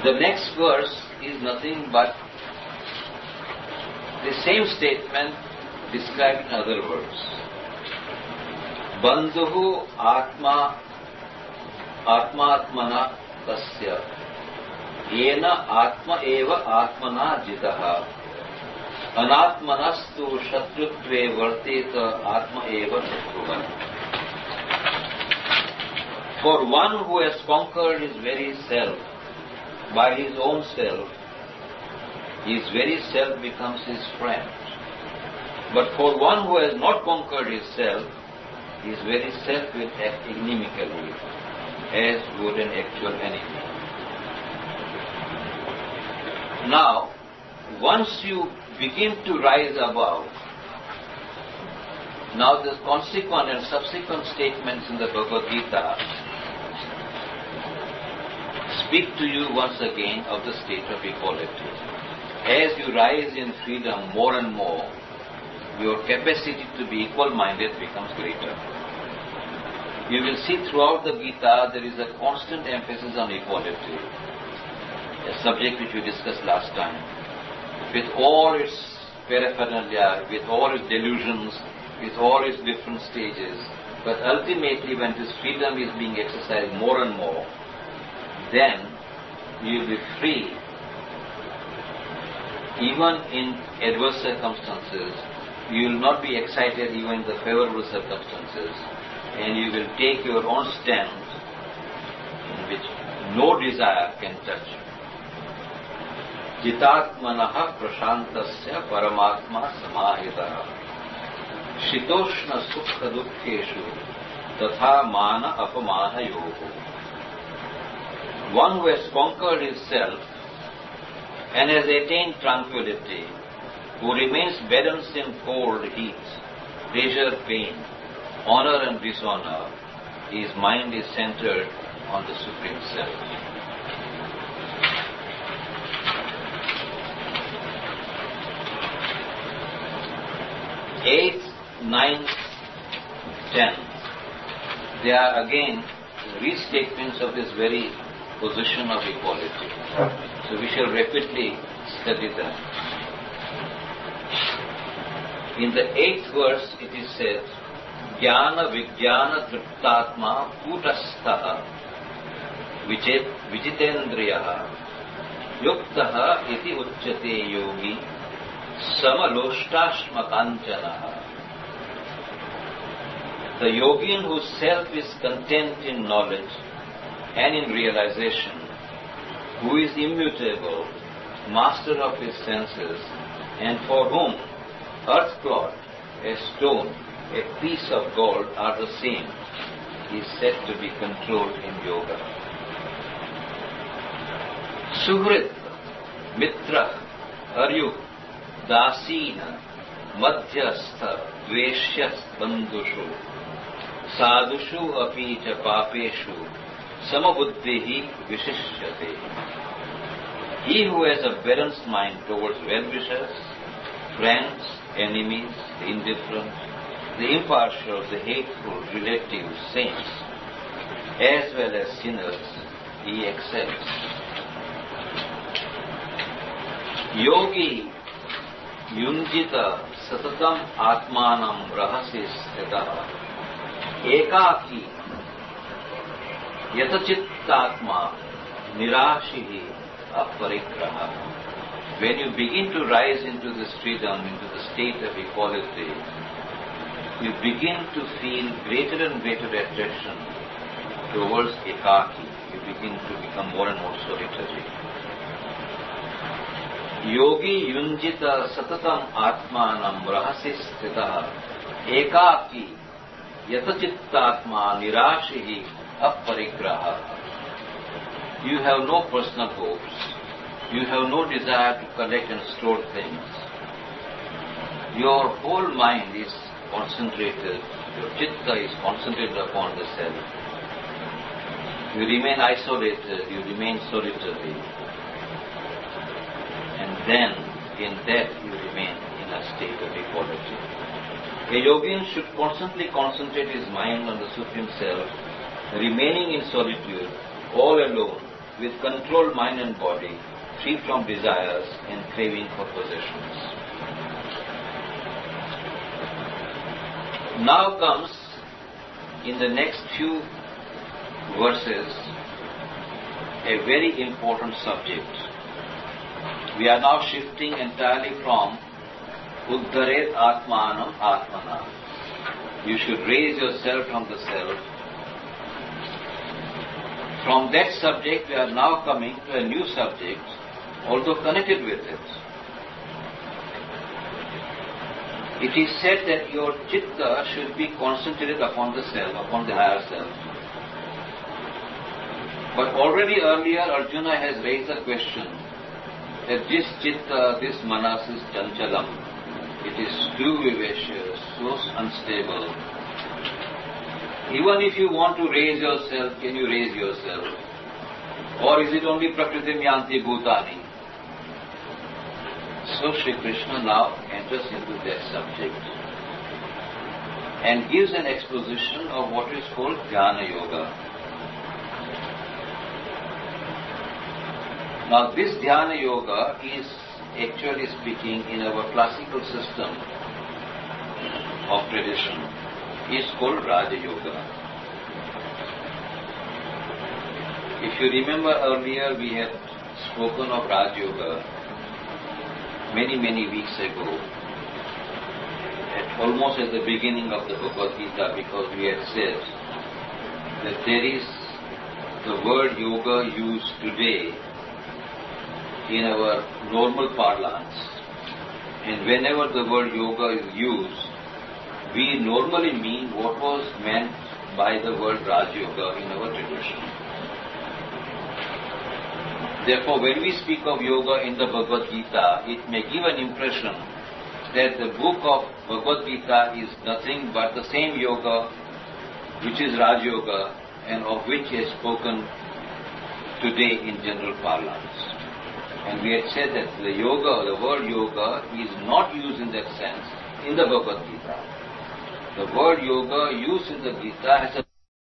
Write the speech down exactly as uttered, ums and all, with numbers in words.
The next verse is nothing but the same statement described in other words. Bandhuhu atma atmatmana tasya yena atma eva atmana jitaha anatmanastu shatrutve varteta atma eva shatruvan. For one who has conquered his very self by his own self, his very self becomes his friend. But for one who has not conquered his self, his very self will act inimically, as would an actual enemy. Now, once you begin to rise above, now the consequent and subsequent statements in the Bhagavad Gita speak to you once again of the state of equality. As you rise in freedom more and more, your capacity to be equal-minded becomes greater. You will see throughout the Gita there is a constant emphasis on equality, a subject which we discussed last time. With all its paraphernalia, with all its delusions, with all its different stages, but ultimately when this freedom is being exercised more and more, then you will be free even in adverse circumstances. You will not be excited even in the favorable circumstances, and you will take your own stand in which no desire can touch. Jitatmanaha prashantasya paramatma samahitaha shitoshna sukha dukkheshu tatha mana apamana yoho. One who has conquered his self and has attained tranquility, who remains balanced in cold, heat, pleasure, pain, honor and dishonor, his mind is centered on the Supreme Self. Eight, nine, ten. They are again restatements of this very position of equality. So we shall rapidly study them. In the eighth verse it is said, Jnana Vijnana Triptatma Kutastaha Vijitendriyaha Yuktaha Iti Uchyate Yogi Samaloshtasmakanchanaha. The yogin whose self is content in knowledge and in realization, who is immutable, master of his senses, and for whom earth clod, a stone, a piece of gold are the same, is said to be controlled in yoga. Suhrit, Mitra, Aryu, Dasina, Madhyastha, Dveshyas, Bandhushu, Sadhushu api cha papeshu, Samabuddhihi Vishishyate. He who has a balanced mind towards well-wishers, friends, enemies, the indifferent, the impartial, the hateful, relatives, saints, as well as sinners, he excels. Yogi Yunjita Satatam Atmanam Rahasi Sthitaha Ekaki Yatachittatma Nirashihi Aparigraha. When you begin to rise into this freedom, into the state of equality, you begin to feel greater and greater attraction towards ekaki. You begin to become more and more solitary. Yogi Yunjita Satatam Atmanam Rahasi Sthitaha Ekaki Yatachittatma Nirashihi Aparigraha. You have no personal hopes. You have no desire to collect and store things. Your whole mind is concentrated, your chitta is concentrated upon the self. You remain isolated, you remain solitary. And then, in that, you remain in a state of equality. A yogin should constantly concentrate his mind on the Supreme Self, remaining in solitude, all alone, with controlled mind and body, free from desires and craving for possessions. Now comes, in the next few verses, a very important subject. We are now shifting entirely from Uddharet Atmanam Atmana. You should raise yourself from the self. From that subject, we are now coming to a new subject, although connected with it. It is said that your chitta should be concentrated upon the self, upon the higher self. But already earlier Arjuna has raised the question that this chitta, this manas is chanchalam. It is too vivacious, so unstable. Even if you want to raise yourself, can you raise yourself? Or is it only prakritim yanti bhutani? So Sri Krishna now enters into that subject and gives an exposition of what is called Dhyana Yoga. Now this Dhyana Yoga is, actually speaking, in our classical system of tradition, is called Raja Yoga. If you remember earlier, we had spoken of Raja Yoga many, many weeks ago, at almost at the beginning of the Bhagavad Gita, because we had said that there is the word yoga used today in our normal parlance, and whenever the word yoga is used, we normally mean what was meant by the word Raj Yoga in our tradition. Therefore, when we speak of yoga in the Bhagavad Gita, it may give an impression that the book of Bhagavad Gita is nothing but the same yoga which is Raj Yoga and of which is spoken today in general parlance. And we had said that the yoga, the word yoga, is not used in that sense in the Bhagavad Gita. The word yoga used in the Gita has a